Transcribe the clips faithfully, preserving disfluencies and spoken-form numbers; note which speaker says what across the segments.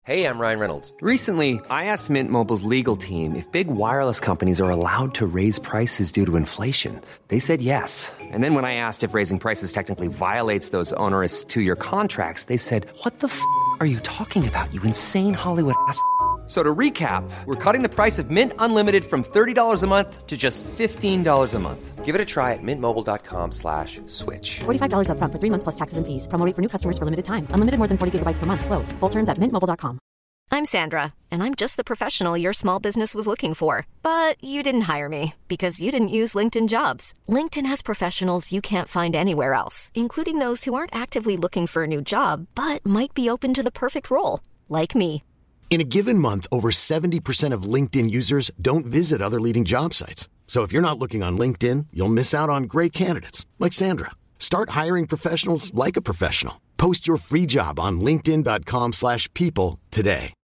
Speaker 1: Hey, I'm Ryan Reynolds.
Speaker 2: Recently, I asked Mint Mobile's legal team if big wireless companies are allowed to raise prices due to inflation. They said yes. And then when I asked if raising prices technically violates those onerous two-year contracts, they said, what the f*** are you talking about, you insane Hollywood ass f- So to recap, we're cutting the price of Mint Unlimited from thirty dollars a month to just fifteen dollars a month.
Speaker 1: Give it a try at mintmobile.com slash switch.
Speaker 3: forty-five dollars up front for three months plus taxes and fees. Promo rate for new customers for limited time. Unlimited more than forty gigabytes per month. Slows full terms at mint mobile dot com.
Speaker 4: I'm Sandra, and I'm just the professional your small business was looking for. But you didn't hire me because you didn't use LinkedIn Jobs. LinkedIn has professionals you can't find anywhere else, including those who aren't actively looking for a new job, but might be open to the perfect role, like me.
Speaker 5: In a given month, over seventy percent of LinkedIn users don't visit other leading job sites. So if you're not looking on LinkedIn, you'll miss out on great candidates like Sandra. Start hiring professionals like a professional. Post your free job on linkedin.com slash people today.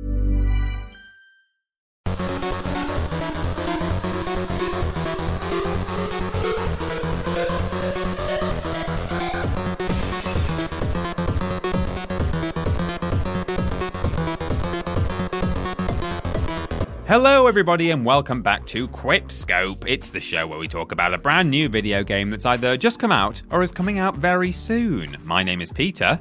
Speaker 6: Hello everybody and welcome back to Quipscope. It's the show where we talk about a brand new video game that's either just come out or is coming out very soon. My name is Peter.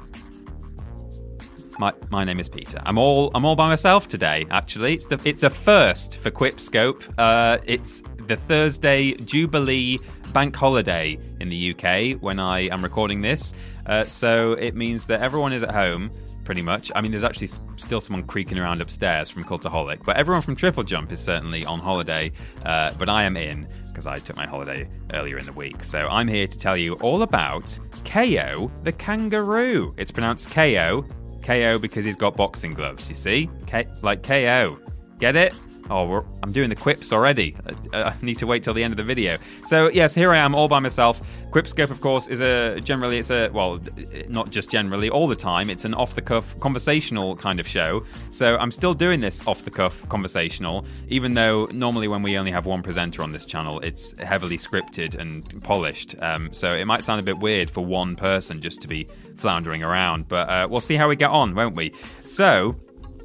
Speaker 6: My my name is Peter. I'm all I'm all by myself today, actually. It's the it's a first for Quipscope. Uh, it's the Thursday Jubilee bank holiday in the U K when I am recording this. Uh, so it means that everyone is at home. Pretty much. I mean, there's actually still someone creaking around upstairs from Cultaholic, but everyone from Triple Jump is certainly on holiday, uh, but I am in because I took my holiday earlier in the week. So I'm here to tell you all about K O the Kangaroo. It's pronounced K O. K O because he's got boxing gloves, you see? K- like K O. Get it? Oh, we're, I'm doing the quips already. I, I need to wait till the end of the video. So, yes, here I am all by myself. Quipscope, of course, is a generally, it's a, well, not just generally, all the time. It's an off-the-cuff conversational kind of show. So I'm still doing this off-the-cuff conversational, even though normally when we only have one presenter on this channel, it's heavily scripted and polished. Um, so it might sound a bit weird for one person just to be floundering around. But uh, we'll see how we get on, won't we? So,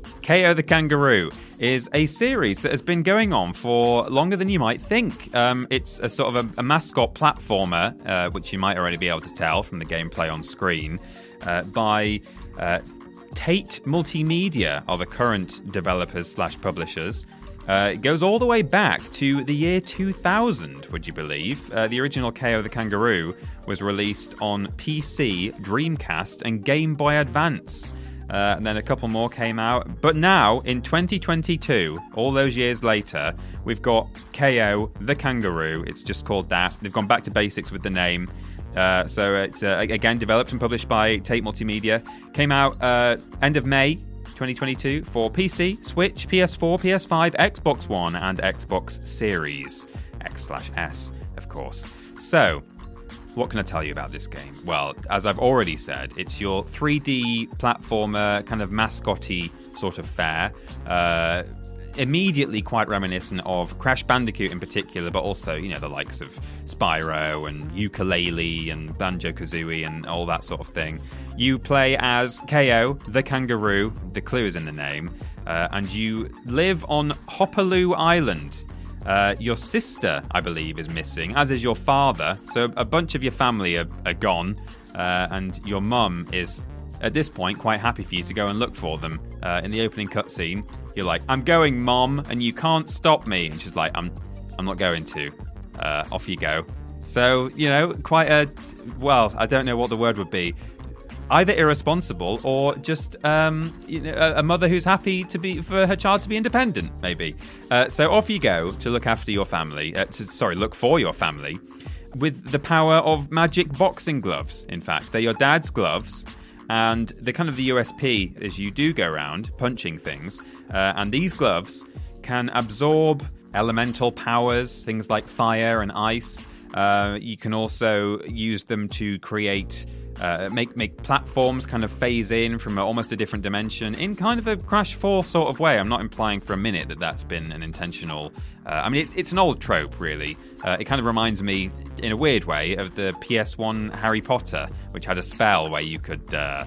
Speaker 6: K O the Kangaroo is a series that has been going on for longer than you might think. Um, it's a sort of a, a mascot platformer, uh, which you might already be able to tell from the gameplay on screen, uh, by uh, Tate Multimedia, are the current developers slash publishers. Uh, it goes all the way back to the year two thousand, would you believe? Uh, the original K O the Kangaroo was released on P C, Dreamcast, and Game Boy Advance. Uh, and then a couple more came out. But now, in twenty twenty-two, all those years later, we've got K O the Kangaroo. It's just called that. They've gone back to basics with the name. Uh, so it's, uh, again, developed and published by Tate Multimedia. Came out uh, end of May twenty twenty-two for P C, Switch, P S four, P S five, Xbox One, and Xbox Series. X slash S, of course. So, what can I tell you about this game? Well, as I've already said, it's your three D platformer, kind of mascot-y sort of fare. Uh, immediately quite reminiscent of Crash Bandicoot in particular, but also, you know, the likes of Spyro and Yooka-Laylee and Banjo-Kazooie and all that sort of thing. You play as K O the Kangaroo, the clue is in the name, uh, and you live on Hoppaloo Island. Uh, your sister, I believe, is missing, as is your father. So a bunch of your family are, are gone, uh, and your mum is, at this point, quite happy for you to go and look for them. Uh, in the opening cutscene, you're like, "I'm going, Mom, and you can't stop me." And she's like, "I'm, I'm not going to." Uh, off you go. So, you know, quite a, well, I don't know what the word would be. Either irresponsible or just um, you know, a mother who's happy to be for her child to be independent, maybe. Uh, so off you go to look after your family. Uh, to, sorry, look for your family with the power of magic boxing gloves. In fact, they're your dad's gloves, and the kind of the U S P is you do go around punching things, uh, and these gloves can absorb elemental powers, things like fire and ice. Uh, you can also use them to create. Uh, make make platforms kind of phase in from a, almost a different dimension in kind of a Crash four sort of way. I'm not implying for a minute that that's been an intentional... Uh, I mean, it's it's an old trope, really. Uh, it kind of reminds me, in a weird way, of the P S one Harry Potter, which had a spell where you could... Uh,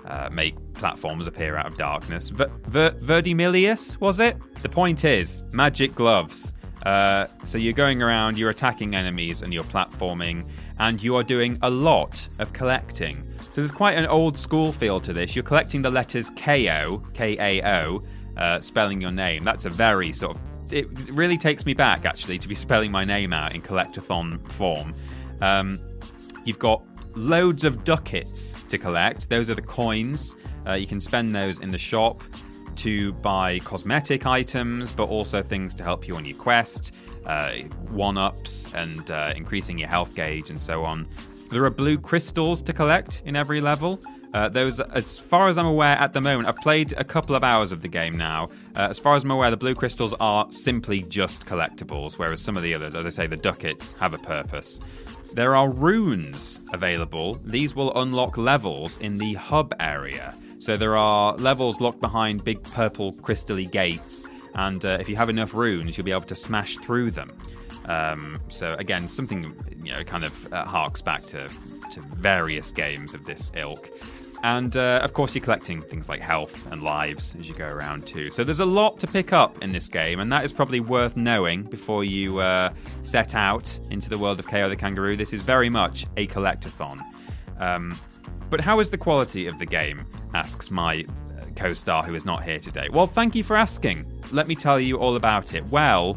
Speaker 6: uh, make platforms appear out of darkness. Ver- Ver- Verdimillious, was it? The point is, magic gloves. Uh, so you're going around, you're attacking enemies, and you're platforming, and you are doing a lot of collecting. So there's quite an old school feel to this. You're collecting the letters K O, K A O, uh, spelling your name. That's a very sort of... It really takes me back, actually, to be spelling my name out in collectathon form. Um, you've got loads of ducats to collect. Those are the coins. Uh, you can spend those in the shop to buy cosmetic items, but also things to help you on your quest, uh, one-ups and uh, increasing your health gauge and so on. There are blue crystals to collect in every level. Uh, those, as far as I'm aware at the moment, I've played a couple of hours of the game now. Uh, as far as I'm aware, the blue crystals are simply just collectibles, whereas some of the others, as I say, the ducats, have a purpose. There are runes available. These will unlock levels in the hub area. So there are levels locked behind big purple crystally gates, and uh, if you have enough runes, you'll be able to smash through them. Um, so again, something, you know, kind of uh, harks back to, to various games of this ilk. And uh, of course, you're collecting things like health and lives as you go around too. So there's a lot to pick up in this game, and that is probably worth knowing before you uh, set out into the world of K O the Kangaroo. This is very much a collectathon. Um, but how is the quality of the game? Asks my co-star who is not here today. Well, thank you for asking. Let me tell you all about it. Well,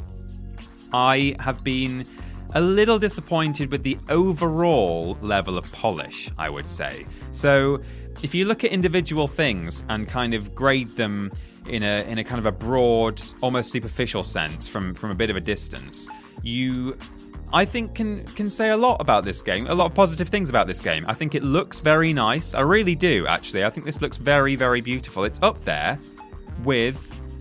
Speaker 6: I have been a little disappointed with the overall level of polish, I would say. So if you look at individual things and kind of grade them in a in a kind of a broad, almost superficial sense from, from a bit of a distance, you, I think, can can say a lot about this game, a lot of positive things about this game. I think it looks very nice. I really do, actually. I think this looks very, very beautiful. It's up there with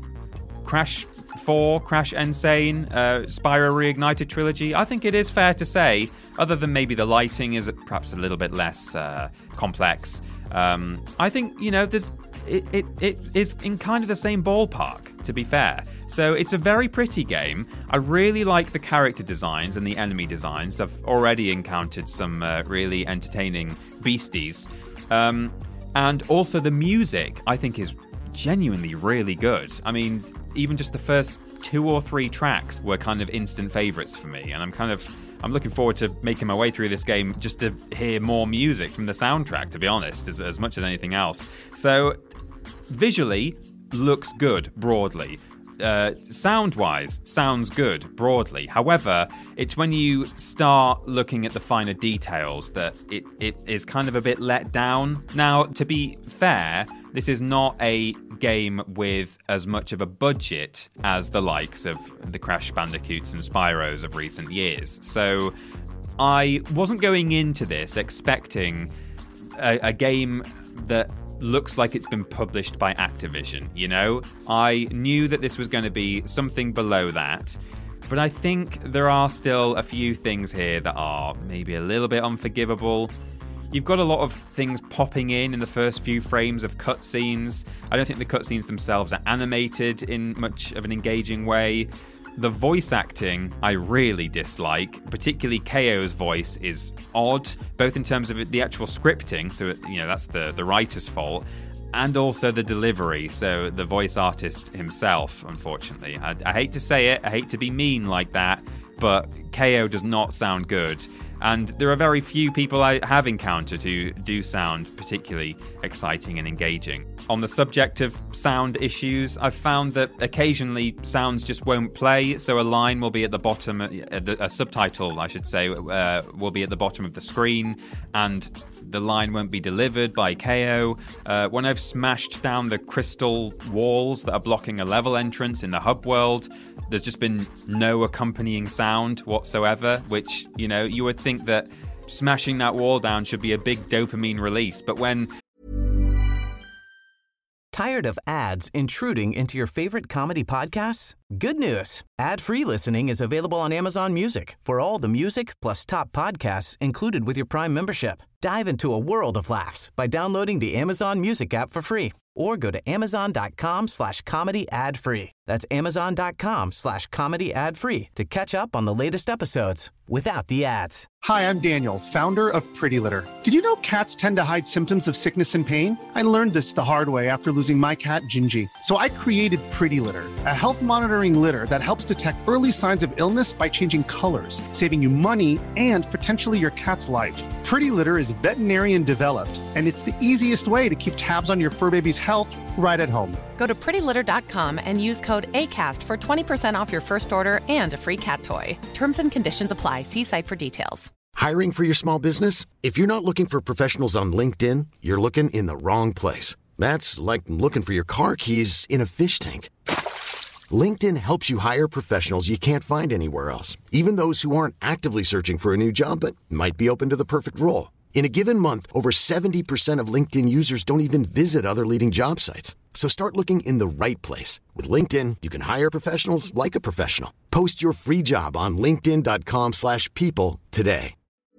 Speaker 6: Crash four, Crash N. Sane, uh, Spyro Reignited trilogy. I think it is fair to say, other than maybe the lighting is perhaps a little bit less uh, complex, um, I think, you know, there's it, it, it is in kind of the same ballpark, to be fair. So it's a very pretty game. I really like the character designs and the enemy designs. I've already encountered some uh, really entertaining beasties. Um, and also the music, I think, is genuinely really good. I mean, even just the first two or three tracks were kind of instant favorites for me, and I'm kind of I'm looking forward to making my way through this game just to hear more music from the soundtrack, to be honest, as, as much as anything else. So visually looks good broadly. Uh, sound-wise, sounds good broadly. However, it's when you start looking at the finer details that it, it is kind of a bit let down. Now, to be fair, this is not a game with as much of a budget as the likes of the Crash Bandicoots and Spyros of recent years. So I wasn't going into this expecting a, a game that looks like it's been published by Activision, you know? I knew that this was going to be something below that, but I think there are still a few things here that are maybe a little bit unforgivable. You've got a lot of things popping in in the first few frames of cutscenes. I don't think the cutscenes themselves are animated in much of an engaging way. The voice acting I really dislike, particularly K O's voice is odd, both in terms of the actual scripting, so you know that's the, the writer's fault, and also the delivery, so the voice artist himself, unfortunately. I, I hate to say it, I hate to be mean like that, but K O does not sound good. And there are very few people I have encountered who do sound particularly exciting and engaging. On the subject of sound issues, I've found that occasionally sounds just won't play, so a line will be at the bottom, a subtitle, I should say, uh, will be at the bottom of the screen, and the line won't be delivered by K O. Uh, when I've smashed down the crystal walls that are blocking a level entrance in the hub world, there's just been no accompanying sound whatsoever, which, you know, you would think that smashing that wall down should be a big dopamine release, but when...
Speaker 7: Tired of ads intruding into your favorite comedy podcasts? Good news. Ad-free listening is available on Amazon Music for all the music plus top podcasts included with your Prime membership. Dive into a world of laughs by downloading the Amazon Music app for free or go to amazon.com slash comedy ad free. That's amazon.com slash comedy ad free to catch up on the latest episodes without the ads.
Speaker 8: Hi, I'm Daniel, founder of Pretty Litter. Did you know cats tend to hide symptoms of sickness and pain? I learned this the hard way after losing my cat, Gingy. So I created Pretty Litter, a health monitoring litter that helps detect early signs of illness by changing colors, saving you money and potentially your cat's life. Pretty Litter is veterinarian developed, and it's the easiest way to keep tabs on your fur baby's health right at home.
Speaker 9: Go to pretty litter dot com and use code ACAST for twenty percent off your first order and a free cat toy. Terms and conditions apply. See site for details.
Speaker 5: Hiring for your small business? If you're not looking for professionals on LinkedIn, you're looking in the wrong place. That's like looking for your car keys in a fish tank. LinkedIn helps you hire professionals you can't find anywhere else, even those who aren't actively searching for a new job but might be open to the perfect role. In a given month, over seventy percent of LinkedIn users don't even visit other leading job sites. So start looking in the right place. With LinkedIn, you can hire professionals like a professional. Post your free job on linkedin.com slash people today.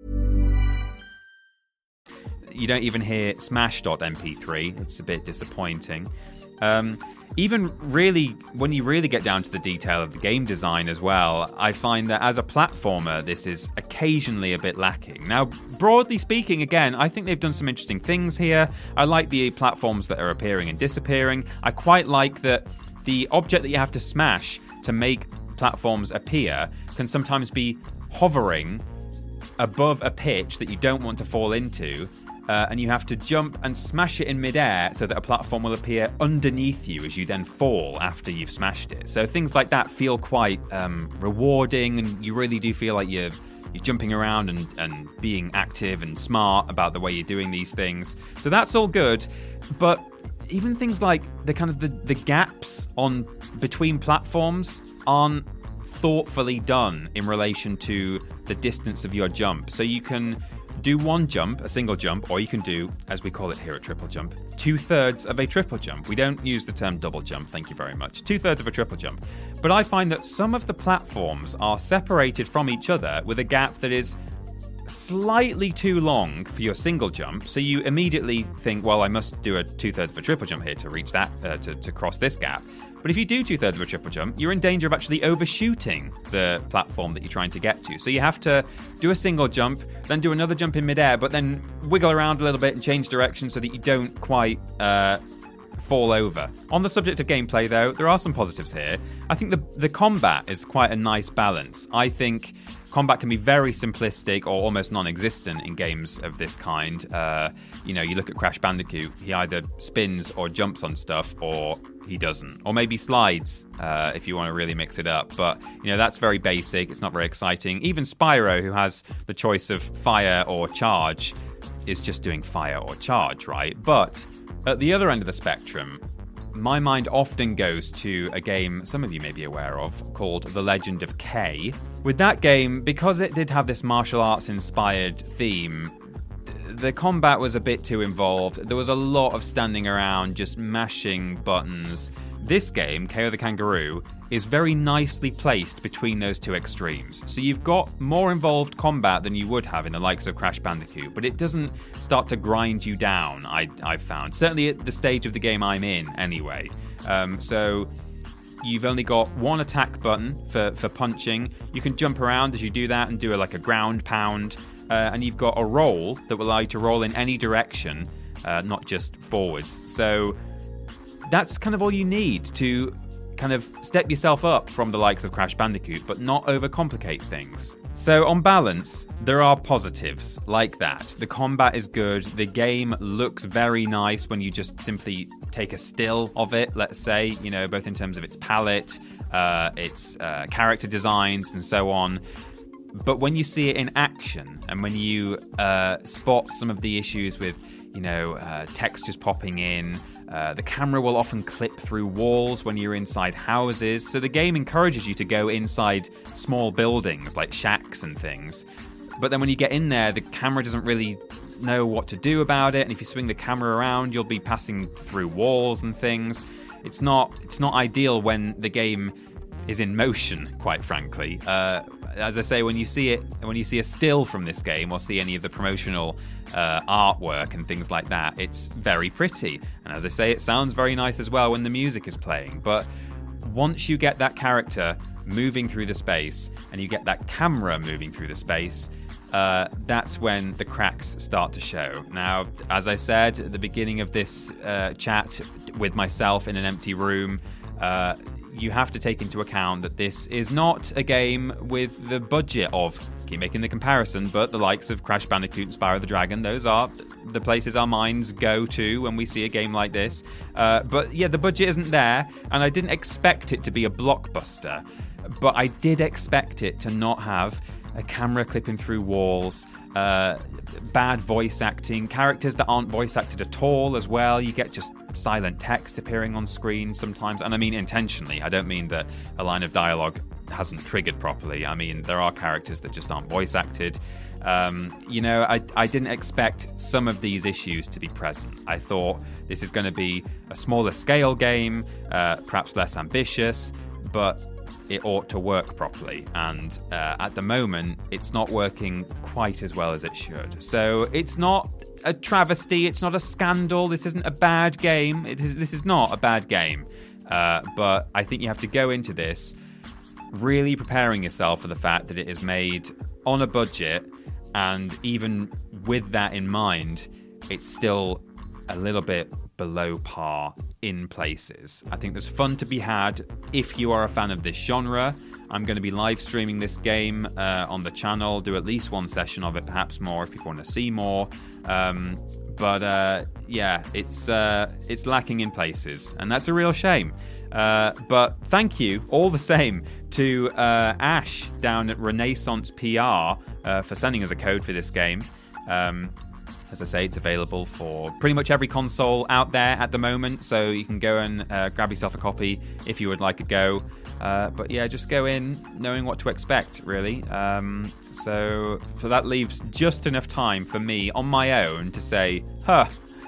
Speaker 6: You don't even hear smash dot m p three. It's a bit disappointing. Um, even really, when you really get down to the detail of the game design as well, I find that as a platformer, this is occasionally a bit lacking. Now, broadly speaking, again, I think they've done some interesting things here. I like the platforms that are appearing and disappearing. I quite like that the object that you have to smash to make platforms appear can sometimes be hovering above a pitch that you don't want to fall into. Uh, and you have to jump and smash it in midair so that a platform will appear underneath you as you then fall after you've smashed it. So things like that feel quite um, rewarding, and you really do feel like you're you're jumping around and, and being active and smart about the way you're doing these things. So that's all good, but even things like the kind of the, the gaps on between platforms aren't thoughtfully done in relation to the distance of your jump. So you can do one jump, a single jump, or you can do, as we call it here, a triple jump, two-thirds of a triple jump. We don't use the term double jump, thank you very much. Two-thirds of a triple jump. But I find that some of the platforms are separated from each other with a gap that is slightly too long for your single jump, so you immediately think, well, I must do a two-thirds of a triple jump here to reach that, uh, to, to cross this gap. But if you do two-thirds of a triple jump, you're in danger of actually overshooting the platform that you're trying to get to. So you have to do a single jump, then do another jump in midair, but then wiggle around a little bit and change direction so that you don't quite uh, fall over. On the subject of gameplay, though, there are some positives here. I think the the combat is quite a nice balance. I think combat can be very simplistic or almost non-existent in games of this kind. Uh, you know, you look at Crash Bandicoot, he either spins or jumps on stuff, or he doesn't. Or maybe slides, uh, if you want to really mix it up. But, you know, that's very basic. It's not very exciting. Even Spyro, who has the choice of fire or charge, is just doing fire or charge, right? But at the other end of the spectrum, my mind often goes to a game some of you may be aware of called The Legend of Kay. With that game, because it did have this martial arts inspired theme, the combat was a bit too involved. There was a lot of standing around just mashing buttons. This game, K O the Kangaroo, is very nicely placed between those two extremes. So you've got more involved combat than you would have in the likes of Crash Bandicoot, but it doesn't start to grind you down, I, I've found. Certainly at the stage of the game I'm in, anyway. Um, so you've only got one attack button for, for punching. You can jump around as you do that and do a, like a ground pound. Uh, and you've got a roll that will allow you to roll in any direction, uh, not just forwards. So that's kind of all you need to kind of step yourself up from the likes of Crash Bandicoot, but not overcomplicate things. So on balance, there are positives like that. The combat is good. The game looks very nice when you just simply take a still of it, let's say, you know, both in terms of its palette, uh, its uh, character designs, and so on. But when you see it in action, and when you uh, spot some of the issues with, you know, uh, textures popping in, uh, the camera will often clip through walls when you're inside houses. So the game encourages you to go inside small buildings like shacks and things. But then when you get in there, the camera doesn't really know what to do about it. And if you swing the camera around, you'll be passing through walls and things. It's not, it's not ideal when the game is in motion, quite frankly. Uh, as I say, when you see it, when you see a still from this game or see any of the promotional uh, artwork and things like that, it's very pretty. And as I say, it sounds very nice as well when the music is playing. But once you get that character moving through the space and you get that camera moving through the space, uh, that's when the cracks start to show. Now, as I said at the beginning of this uh, chat with myself in an empty room, uh, you have to take into account that this is not a game with the budget of, keep making the comparison, but the likes of Crash Bandicoot and Spyro the Dragon. Those are the places our minds go to when we see a game like this. Uh, but yeah, the budget isn't there, and I didn't expect it to be a blockbuster, but I did expect it to not have a camera clipping through walls, uh, bad voice acting, characters that aren't voice acted at all as well. You get just silent text appearing on screen sometimes, and I mean intentionally. I don't mean that a line of dialogue hasn't triggered properly. I mean, there are characters that just aren't voice acted. Um, you know, I, I didn't expect some of these issues to be present. I thought this is going to be a smaller scale game, uh, perhaps less ambitious, but it ought to work properly, and uh, at the moment it's not working quite as well as it should. So it's not a travesty, it's not a scandal, this isn't a bad game, it is, this is not a bad game, uh, but I think you have to go into this really preparing yourself for the fact that it is made on a budget, and even with that in mind, it's still a little bit below par in places. I think there's fun to be had if you are a fan of this genre. I'm going to be live streaming this game uh, on the channel, do at least one session of it, perhaps more if people want to see more. Um, but uh, yeah, it's uh, it's lacking in places, and that's a real shame. Uh, but thank you all the same to uh, Ash down at Renaissance P R uh, for sending us a code for this game. Um, As I say, it's available for pretty much every console out there at the moment, so you can go and uh, grab yourself a copy if you would like a go. Uh, but yeah, just go in knowing what to expect, really. Um, so, so that leaves just enough time for me on my own to say, huh,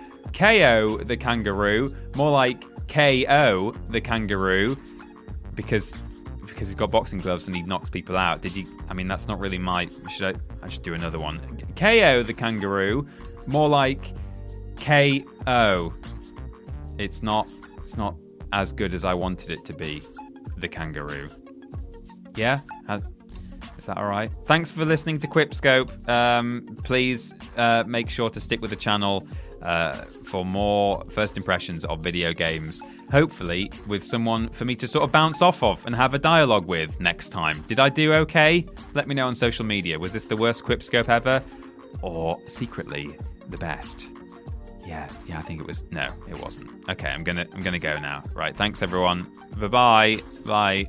Speaker 6: K O the kangaroo, more like K O the kangaroo, because because he's got boxing gloves and he knocks people out. Did you? I mean, that's not really my. Should I? I should do another one. K O the kangaroo. More like K O. It's not it's not as good as I wanted it to be. The kangaroo. Yeah? Is that alright? Thanks for listening to Quipscope. Um, please uh, make sure to stick with the channel uh, for more first impressions of video games. Hopefully with someone for me to sort of bounce off of and have a dialogue with next time. Did I do okay? Let me know on social media. Was this the worst Quipscope ever? Or secretly the best? Yeah, yeah, I think it was. No, it wasn't. Okay, I'm gonna, I'm gonna go now. Right, thanks everyone. Bye-bye. Bye.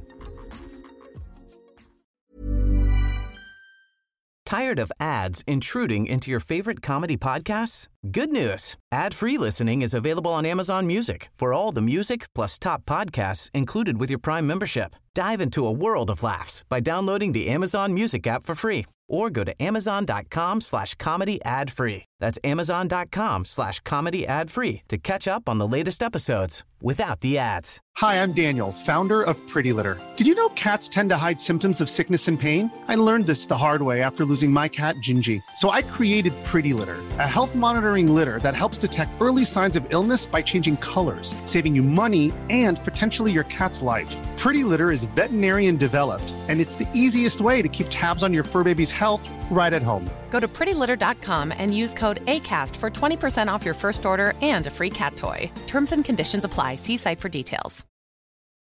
Speaker 7: Tired of ads intruding into your favorite comedy podcasts? Good news. Ad-free listening is available on Amazon Music for all the music plus top podcasts included with your Prime membership. Dive into a world of laughs by downloading the Amazon Music app for free or go to amazon.com slash comedy ad free. That's amazon.com slash comedy ad free to catch up on the latest episodes without the ads.
Speaker 8: Hi, I'm Daniel, founder of Pretty Litter. Did you know cats tend to hide symptoms of sickness and pain? I learned this the hard way after losing my cat, Gingy. So I created Pretty Litter, a health monitoring litter that helps detect early signs of illness by changing colors, saving you money and potentially your cat's life. Pretty Litter is veterinarian developed, and it's the easiest way to keep tabs on your fur baby's health right at home.
Speaker 9: Go to pretty litter dot com and use code ACAST for twenty percent off your first order and a free cat toy. Terms and conditions apply. See site for details.